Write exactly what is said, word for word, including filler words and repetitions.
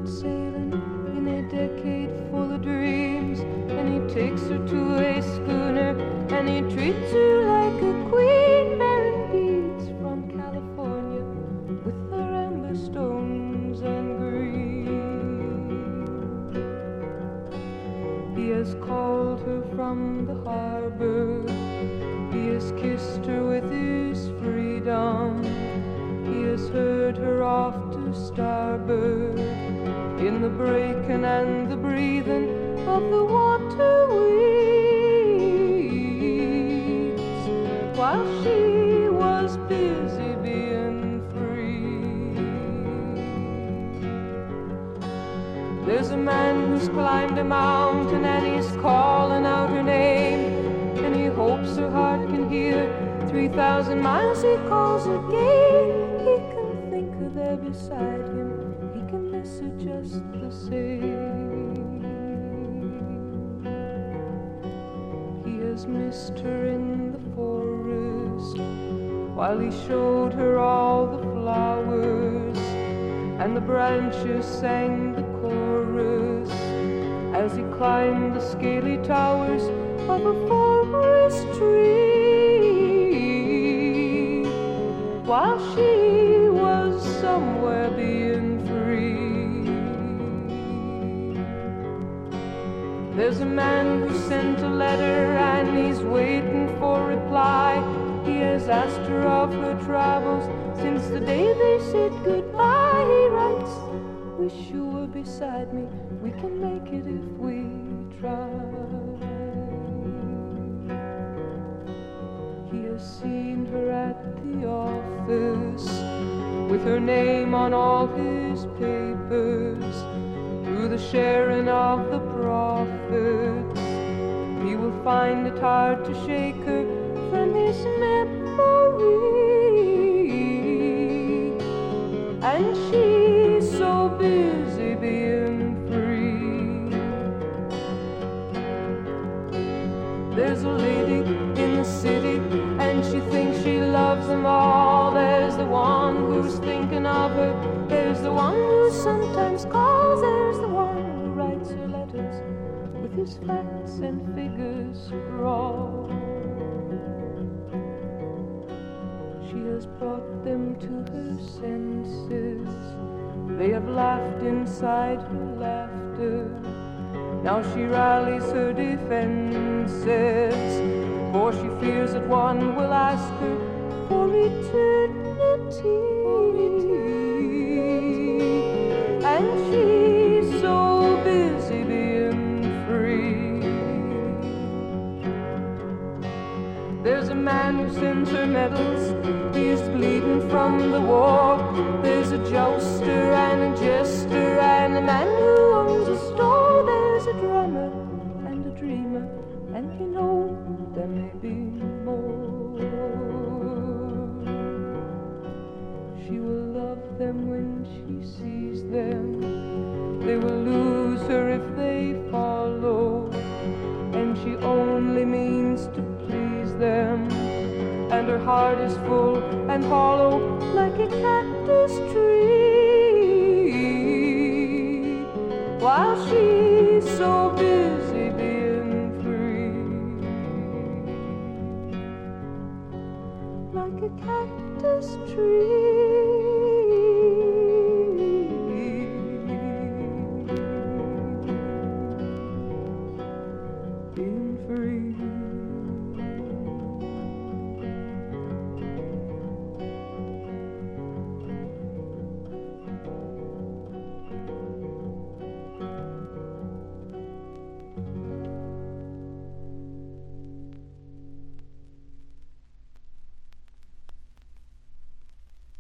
out sailing in a decade full of dreams, and he takes her to a schooner and he treats her like a queen, bearing beads from California with their amber stones and green. He has called her from the harbor, he has kissed her with his freedom, he has heard her off to starboard in the breaking and the breathing of the water weeds, while she was busy being free. There's a man who's climbed a mountain and he's calling out her name, and he hopes her heart can hear. Three thousand miles he calls again. He can think her there beside him, he can miss her just the same. He has missed her in the forest while he showed her all the flowers, and the branches sang the chorus as he climbed the scaly towers of a forest tree, while she was somewhere being free. There's a man who sent a letter and he's waiting for reply. He has asked her of her travels since the day they said goodbye. He writes, wish you were beside me, we can make it if we try. He has seen her at the office with her name on all his papers. Through the sharing of the profits, he will find it hard to shake her from his memory, and she's so busy being free. There's a lady in the city and she thinks she loves them all. There's the one who's thinking of her, there's the one who sometimes calls, there's the one who writes her letters with his facts and figures scrawled. She has brought them to her senses, they have laughed inside her laughter. Now she rallies her defenses, for she fears that one will ask her for eternity. And she's so busy being free. There's a man who sends her medals, he's bleeding from the war. There's a jouster and a jester and a man who owns a store. There's a drummer and a dreamer, and you know there may be more. She will love them when she sees them, they will lose her if they follow, and she only means to please them, and her heart is full and hollow like a cactus tree, while she's so busy being free. Like a cactus